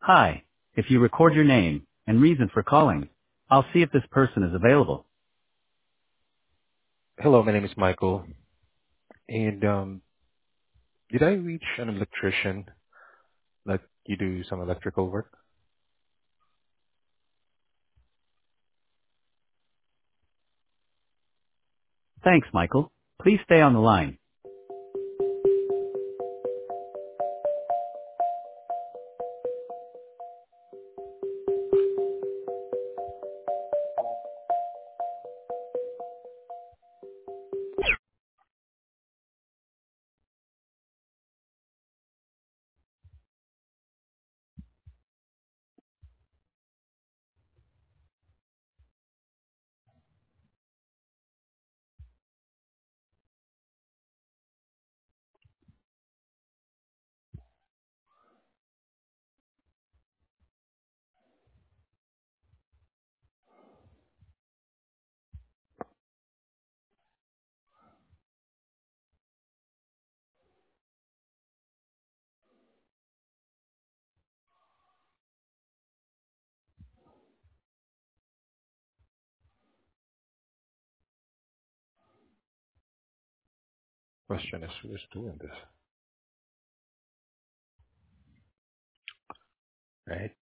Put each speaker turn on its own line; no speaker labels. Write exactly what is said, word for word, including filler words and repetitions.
Hi. If you record your name and reason for calling, I'll see if this person is available.
Hello, my name is Michael. And um, did I reach an electrician? Like you do some electrical work?
Thanks, Michael. Please stay on the line.
Question is, who's doing this? Right?